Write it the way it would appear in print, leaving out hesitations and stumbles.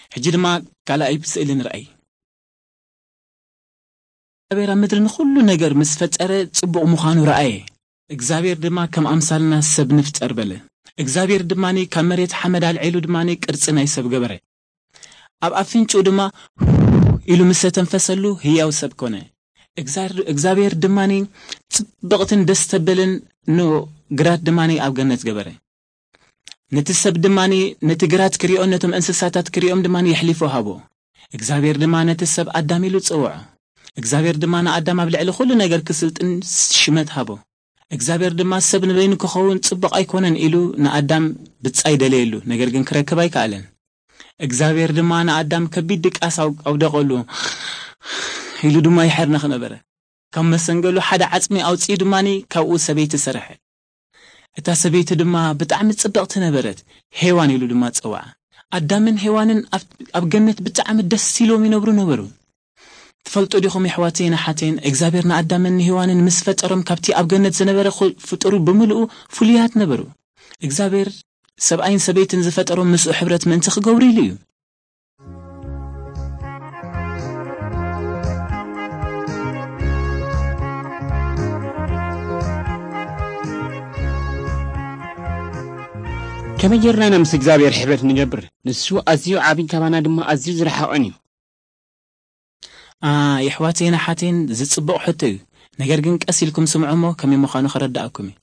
حجي دما كالا يبسئل نرأي እግዚአብሔር ምድርን ሁሉ ነገር መስፈጠረ ጽቡቕ ምዃኑ ረአየ እግዚአብሔር ድማ ከም አምሳልና ሰብ ንፍጠር በለ እግዚአብሔር ድማኒ ከመሬት ሐመድ አልዒሉ ድማኒ ቅርጽ ናይ ሰብ ገበረ ኣብ አፍንጩ ድማ ኢሉ መሰተንፈሰሉ ህያው ሰብ ኮነ እግዚአብሔር ድማኒ ጽብቕትን ደስተበልን ኖ ግራት ድማኒ ኣብ ገነት ገበረ ነቲ ሰብ ድማኒ ነቲ ግራት ክሪኦ ነቶም እንስሳታት ክሪኦም ድማኒ ይሕሊፎ ሃቦ እግዚአብሔር ድማ ነቲ ሰብ አዳም ኢሉ ጽውዖ እግዚአብሔር ድማ አዳም ኣብ ልዕሊ ሁሉ ነገር ክስልጥን ሽመት ሃቦ እግዚአብሔር ድማ ሰብ ንበይኑ ክኸውን ጽቡቕ ኣይኮነን ኢሉ ንአዳም ብጻይ ደለየሉ ነገር ግን ክረክብ ኣይከኣለን እግዚአብሔር ድማ አዳም ከቢድ ድቃስ ኣውደቐሉ ኢሉ ድማ ይሕርነኽ ነበረ ከም መሰንገሉ ሓደ ዓጽሚ ኣውፂ ድማኒ ካብኡ ሰበይቲ ሰርሐ እታ ሰበይቲ ድማ ብጣዕሚ ጽብቕቲ ነበረት ሄዋን ኢሉ ድማ ጽዋዓ አዳምን ሄዋንን ኣብ ገነት ብጣዕሚ ደስ ኢሎም ይነብሩ ነበሩ تفلتو ديكم يحواتين حاتين اغزابيرنا ادامن هيوانن مسفطرم كابتي اب جنت زنبره فطرو بملؤ فليات نبرو اغزابير سبعين سبيتن زفطرو مسو حبرت من تخغوري ليو كما جرنا نمس اغزابير حبرت نجبر نسو ازيو عابين كمانا دما ازيو زرحقني يحواتينا حاتين زي صبق حتى نجرجن قسيلكم سمعمو كم يمخانو خرداكم